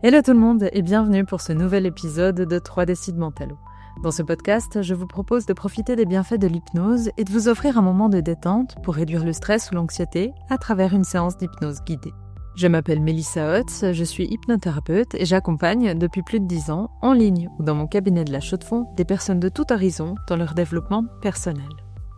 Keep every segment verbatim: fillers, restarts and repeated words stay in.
Hello tout le monde et bienvenue pour ce nouvel épisode de trois D Sid Mentalo. Dans ce podcast, je vous propose de profiter des bienfaits de l'hypnose et de vous offrir un moment de détente pour réduire le stress ou l'anxiété à travers une séance d'hypnose guidée. Je m'appelle Mélissa Hotz, je suis hypnothérapeute et j'accompagne depuis plus de dix ans, en ligne ou dans mon cabinet de la Chaux-de-Fonds, des personnes de tout horizon dans leur développement personnel.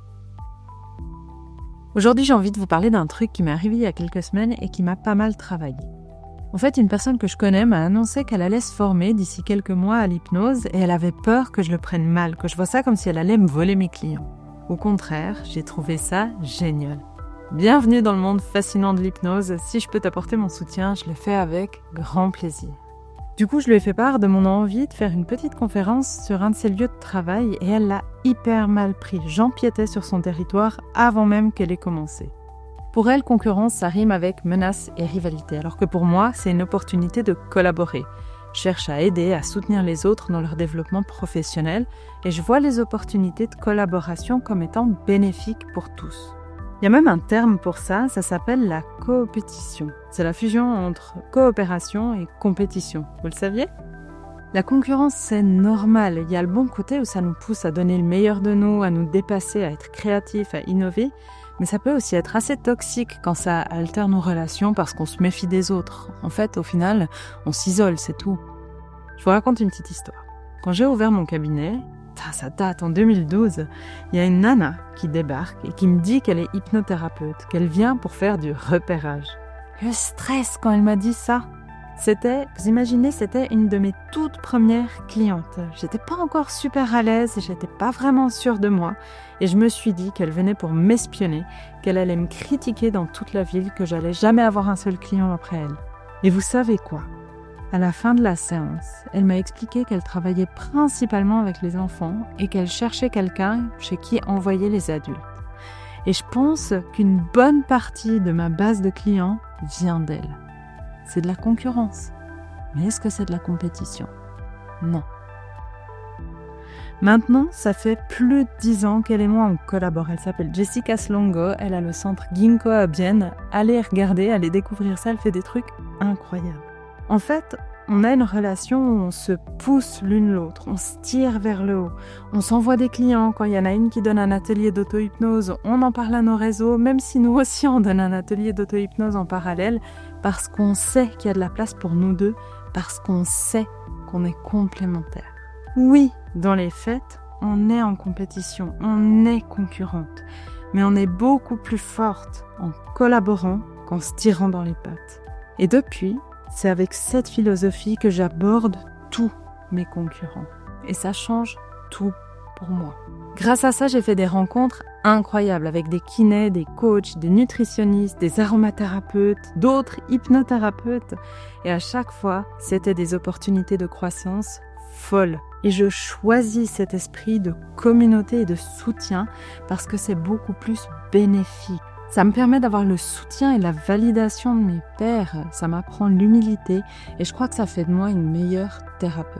Aujourd'hui, j'ai envie de vous parler d'un truc qui m'est arrivé il y a quelques semaines et qui m'a pas mal travaillé. En fait, une personne que je connais m'a annoncé qu'elle allait se former d'ici quelques mois à l'hypnose et elle avait peur que je le prenne mal, que je vois ça comme si elle allait me voler mes clients. Au contraire, j'ai trouvé ça génial. Bienvenue dans le monde fascinant de l'hypnose. Si je peux t'apporter mon soutien, je le fais avec grand plaisir. Du coup, je lui ai fait part de mon envie de faire une petite conférence sur un de ses lieux de travail et elle l'a hyper mal pris. J'empiétais sur son territoire avant même qu'elle ait commencé. Pour elle, concurrence, ça rime avec menace et rivalité, alors que pour moi, c'est une opportunité de collaborer. Je cherche à aider, à soutenir les autres dans leur développement professionnel et je vois les opportunités de collaboration comme étant bénéfiques pour tous. Il y a même un terme pour ça, ça s'appelle la coopétition. C'est la fusion entre coopération et compétition. Vous le saviez ? La concurrence, c'est normal. Il y a le bon côté où ça nous pousse à donner le meilleur de nous, à nous dépasser, à être créatifs, à innover. Mais ça peut aussi être assez toxique quand ça altère nos relations parce qu'on se méfie des autres. En fait, au final, on s'isole, c'est tout. Je vous raconte une petite histoire. Quand j'ai ouvert mon cabinet, ça date en deux mille douze, il y a une nana qui débarque et qui me dit qu'elle est hypnothérapeute, qu'elle vient pour faire du repérage. Le stress quand elle m'a dit ça. C'était, vous imaginez, c'était une de mes toutes premières clientes. J'étais pas encore super à l'aise, j'étais pas vraiment sûre de moi. Et je me suis dit qu'elle venait pour m'espionner, qu'elle allait me critiquer dans toute la ville, que j'allais jamais avoir un seul client après elle. Et vous savez quoi ? À la fin de la séance, elle m'a expliqué qu'elle travaillait principalement avec les enfants et qu'elle cherchait quelqu'un chez qui envoyer les adultes. Et je pense qu'une bonne partie de ma base de clients vient d'elle. C'est de la concurrence. Mais est-ce que c'est de la compétition ? Non. Maintenant, ça fait plus de dix ans qu'elle et moi on collabore. Elle s'appelle Jessica Slongo, elle a le centre Ginkgo à Bienne. Allez regarder, allez découvrir ça, elle fait des trucs incroyables. En fait, on a une relation où on se pousse l'une l'autre, on se tire vers le haut. On s'envoie des clients, quand il y en a une qui donne un atelier d'auto-hypnose, on en parle à nos réseaux, même si nous aussi on donne un atelier d'auto-hypnose en parallèle, parce qu'on sait qu'il y a de la place pour nous deux, parce qu'on sait qu'on est complémentaires. Oui, dans les faits, on est en compétition, on est concurrente, mais on est beaucoup plus forte en collaborant qu'en se tirant dans les pattes. Et depuis, c'est avec cette philosophie que j'aborde tous mes concurrents. Et ça change tout pour moi. Grâce à ça, j'ai fait des rencontres incroyables avec des kinés, des coachs, des nutritionnistes, des aromathérapeutes, d'autres hypnothérapeutes. Et à chaque fois, c'était des opportunités de croissance folles. Et je choisis cet esprit de communauté et de soutien parce que c'est beaucoup plus bénéfique. Ça me permet d'avoir le soutien et la validation de mes pairs. Ça m'apprend l'humilité et je crois que ça fait de moi une meilleure thérapeute.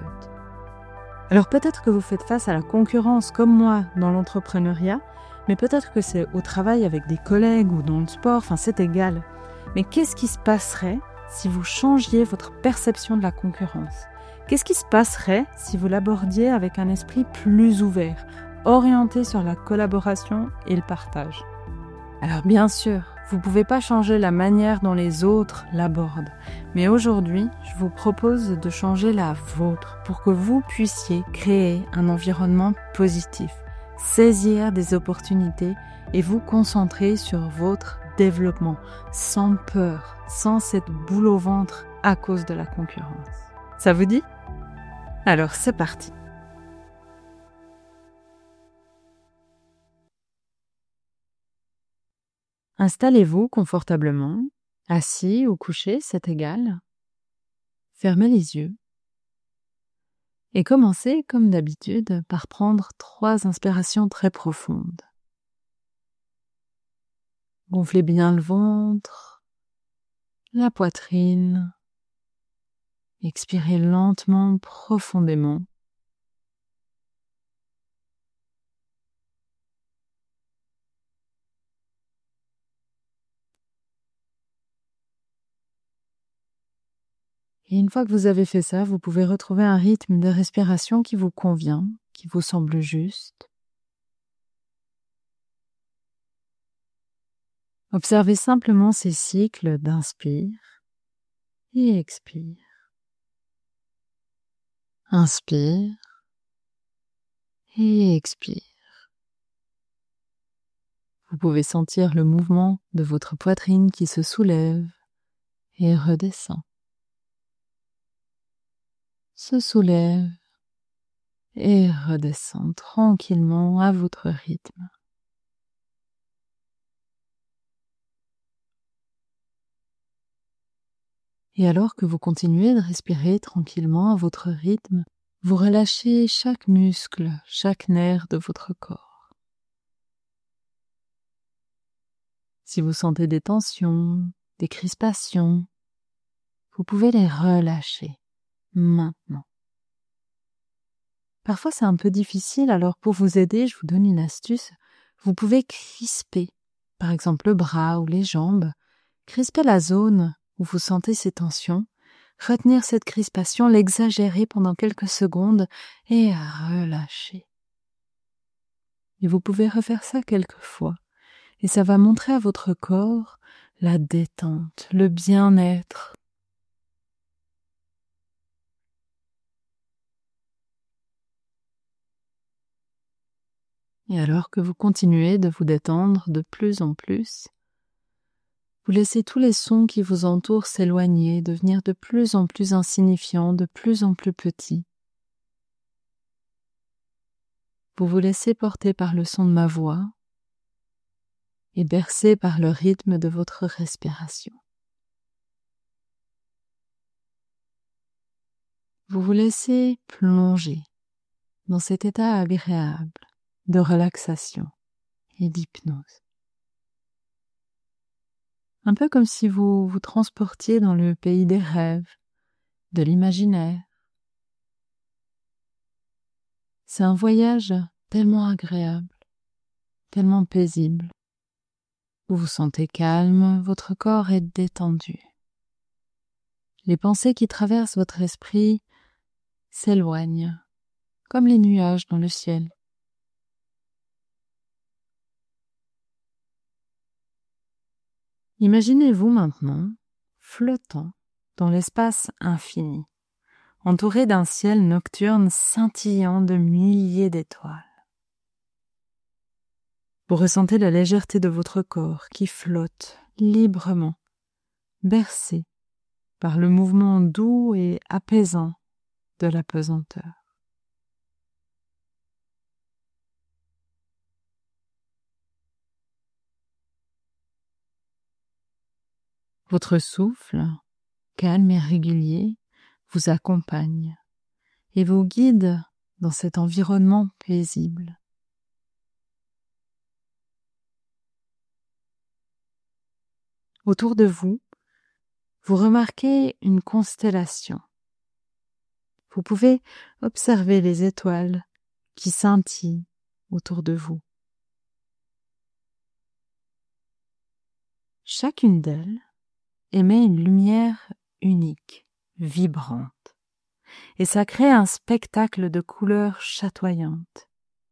Alors peut-être que vous faites face à la concurrence comme moi dans l'entrepreneuriat, mais peut-être que c'est au travail avec des collègues ou dans le sport, enfin c'est égal. Mais qu'est-ce qui se passerait si vous changiez votre perception de la concurrence ? Qu'est-ce qui se passerait si vous l'abordiez avec un esprit plus ouvert, orienté sur la collaboration et le partage ? Alors bien sûr, vous ne pouvez pas changer la manière dont les autres l'abordent, mais aujourd'hui, je vous propose de changer la vôtre pour que vous puissiez créer un environnement positif, saisir des opportunités et vous concentrer sur votre développement, sans peur, sans cette boule au ventre à cause de la concurrence. Ça vous dit ? Alors c'est parti. Installez-vous confortablement, assis ou couché, c'est égal. Fermez les yeux et commencez, comme d'habitude, par prendre trois inspirations très profondes. Gonflez bien le ventre, la poitrine. Expirez lentement, profondément. Et une fois que vous avez fait ça, vous pouvez retrouver un rythme de respiration qui vous convient, qui vous semble juste. Observez simplement ces cycles d'inspire et expire. Inspire et expire. Vous pouvez sentir le mouvement de votre poitrine qui se soulève et redescend. Se soulève et redescend tranquillement à votre rythme. Et alors que vous continuez de respirer tranquillement à votre rythme, vous relâchez chaque muscle, chaque nerf de votre corps. Si vous sentez des tensions, des crispations, vous pouvez les relâcher maintenant. Parfois c'est un peu difficile, alors pour vous aider, je vous donne une astuce. Vous pouvez crisper, par exemple le bras ou les jambes, crisper la zone où vous sentez ces tensions, retenir cette crispation, l'exagérer pendant quelques secondes et relâcher. Et vous pouvez refaire ça quelques fois. Et ça va montrer à votre corps la détente, le bien-être. Et alors que vous continuez de vous détendre de plus en plus, vous laissez tous les sons qui vous entourent s'éloigner, devenir de plus en plus insignifiants, de plus en plus petits. Vous vous laissez porter par le son de ma voix et bercé par le rythme de votre respiration. Vous vous laissez plonger dans cet état agréable de relaxation et d'hypnose. Un peu comme si vous vous transportiez dans le pays des rêves, de l'imaginaire. C'est un voyage tellement agréable, tellement paisible. Vous vous sentez calme, votre corps est détendu. Les pensées qui traversent votre esprit s'éloignent, comme les nuages dans le ciel. Imaginez-vous maintenant flottant dans l'espace infini, entouré d'un ciel nocturne scintillant de milliers d'étoiles. Vous ressentez la légèreté de votre corps qui flotte librement, bercé par le mouvement doux et apaisant de la pesanteur. Votre souffle, calme et régulier, vous accompagne et vous guide dans cet environnement paisible. Autour de vous, vous remarquez une constellation. Vous pouvez observer les étoiles qui scintillent autour de vous. Chacune d'elles émet une lumière unique, vibrante, et ça crée un spectacle de couleurs chatoyantes.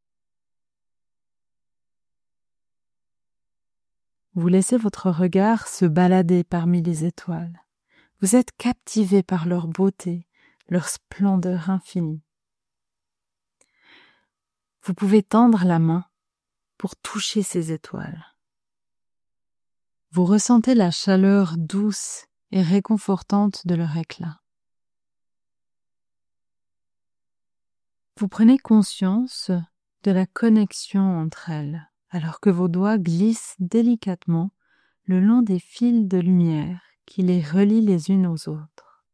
Vous laissez votre regard se balader parmi les étoiles. Vous êtes captivé par leur beauté, leur splendeur infinie. Vous pouvez tendre la main pour toucher ces étoiles. Vous ressentez la chaleur douce et réconfortante de leur éclat. Vous prenez conscience de la connexion entre elles, alors que vos doigts glissent délicatement le long des fils de lumière qui les relient les unes aux autres.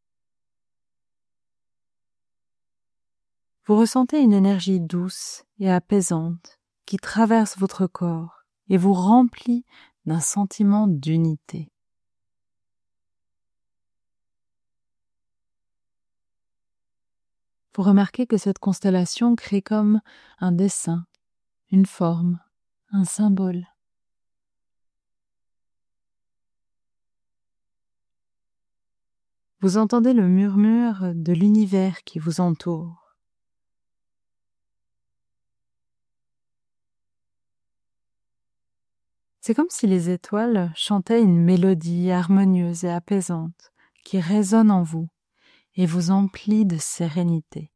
Vous ressentez une énergie douce et apaisante qui traverse votre corps et vous remplit d'un sentiment d'unité. Vous remarquez que cette constellation crée comme un dessin, une forme, un symbole. Vous entendez le murmure de l'univers qui vous entoure. C'est comme si les étoiles chantaient une mélodie harmonieuse et apaisante qui résonne en vous et vous emplit de sérénité.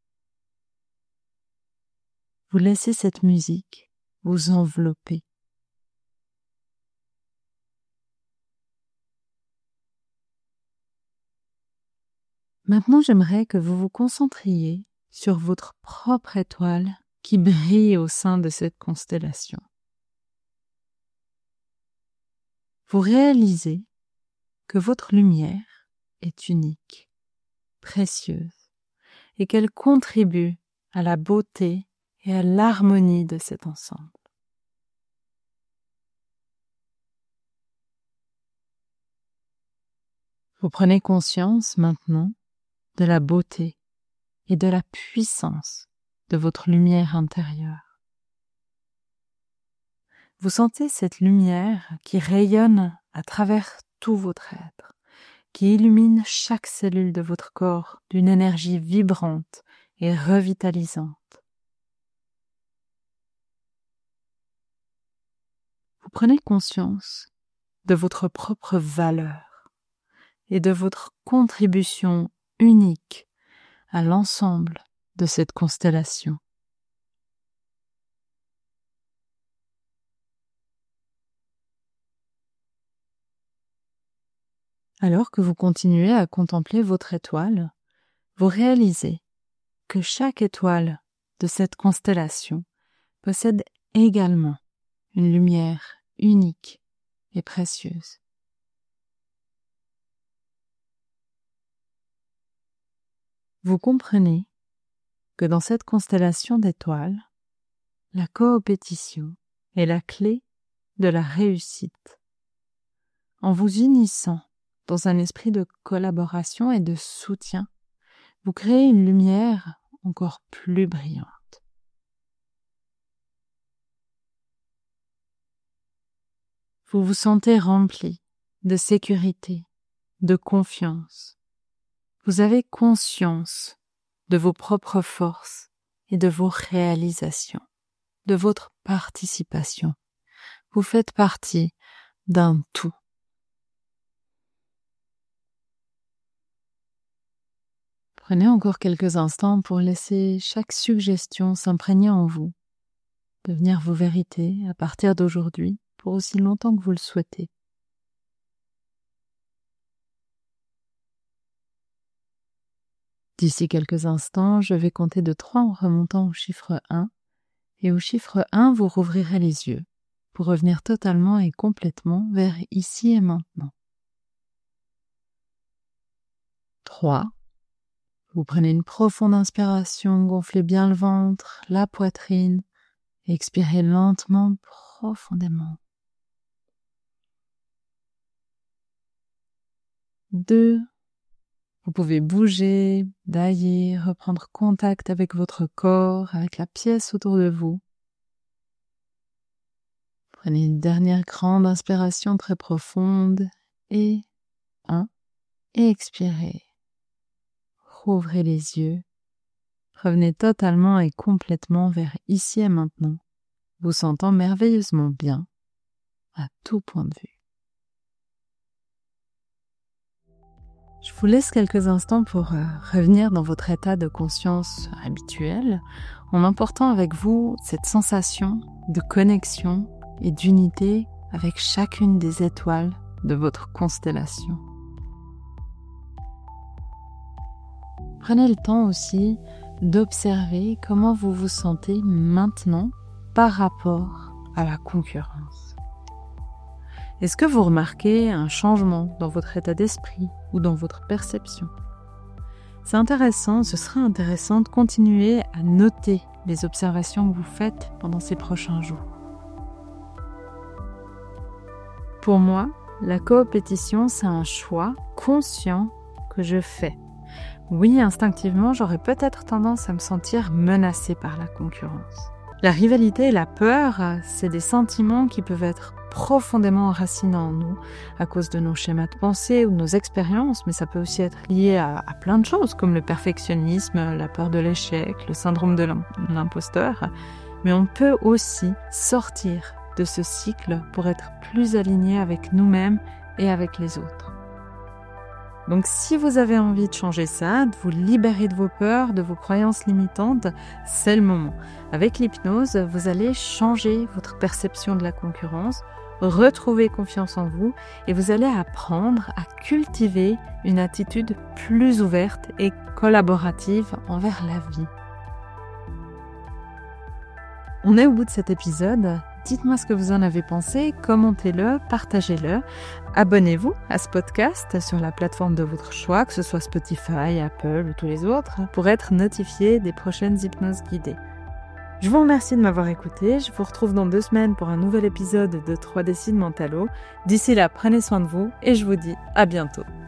Vous laissez cette musique vous envelopper. Maintenant, j'aimerais que vous vous concentriez sur votre propre étoile qui brille au sein de cette constellation. Vous réalisez que votre lumière est unique, précieuse, et qu'elle contribue à la beauté et à l'harmonie de cet ensemble. Vous prenez conscience maintenant de la beauté et de la puissance de votre lumière intérieure. Vous sentez cette lumière qui rayonne à travers tout votre être, qui illumine chaque cellule de votre corps d'une énergie vibrante et revitalisante. Vous prenez conscience de votre propre valeur et de votre contribution unique à l'ensemble de cette constellation. Alors que vous continuez à contempler votre étoile, vous réalisez que chaque étoile de cette constellation possède également une lumière unique et précieuse. Vous comprenez que dans cette constellation d'étoiles, la coopétition est la clé de la réussite. En vous unissant dans un esprit de collaboration et de soutien, vous créez une lumière encore plus brillante. Vous vous sentez rempli de sécurité, de confiance. Vous avez conscience de vos propres forces et de vos réalisations, de votre participation. Vous faites partie d'un tout. Prenez encore quelques instants pour laisser chaque suggestion s'imprégner en vous, devenir vos vérités à partir d'aujourd'hui pour aussi longtemps que vous le souhaitez. D'ici quelques instants, je vais compter de trois en remontant au chiffre un, et au chiffre un, vous rouvrirez les yeux pour revenir totalement et complètement vers ici et maintenant. trois. Vous prenez une profonde inspiration, gonflez bien le ventre, la poitrine, et expirez lentement, profondément. deux. Vous pouvez bouger, bâiller, reprendre contact avec votre corps, avec la pièce autour de vous. Prenez une dernière grande inspiration très profonde et un. Et expirez. Rouvrez les yeux. Revenez totalement et complètement vers ici et maintenant, vous sentant merveilleusement bien à tout point de vue. Je vous laisse quelques instants pour euh, revenir dans votre état de conscience habituel, en emportant avec vous cette sensation de connexion et d'unité avec chacune des étoiles de votre constellation. Prenez le temps aussi d'observer comment vous vous sentez maintenant par rapport à la concurrence. Est-ce que vous remarquez un changement dans votre état d'esprit ou dans votre perception? C'est intéressant, ce sera intéressant de continuer à noter les observations que vous faites pendant ces prochains jours. Pour moi, la coopétition, c'est un choix conscient que je fais. Oui, instinctivement, j'aurais peut-être tendance à me sentir menacée par la concurrence. La rivalité et la peur, c'est des sentiments qui peuvent être profondément enracinés en nous à cause de nos schémas de pensée ou de nos expériences, mais ça peut aussi être lié à, à plein de choses comme le perfectionnisme, la peur de l'échec, le syndrome de l'imposteur. Mais on peut aussi sortir de ce cycle pour être plus aligné avec nous-mêmes et avec les autres. Donc si vous avez envie de changer ça, de vous libérer de vos peurs, de vos croyances limitantes, c'est le moment. Avec l'hypnose, vous allez changer votre perception de la concurrence, retrouver confiance en vous et vous allez apprendre à cultiver une attitude plus ouverte et collaborative envers la vie. On est au bout de cet épisode. Dites-moi ce que vous en avez pensé, commentez-le, partagez-le. Abonnez-vous à ce podcast sur la plateforme de votre choix, que ce soit Spotify, Apple ou tous les autres, pour être notifié des prochaines hypnoses guidées. Je vous remercie de m'avoir écouté. Je vous retrouve dans deux semaines pour un nouvel épisode de trois D Signes Mentalo. D'ici là, prenez soin de vous et je vous dis à bientôt.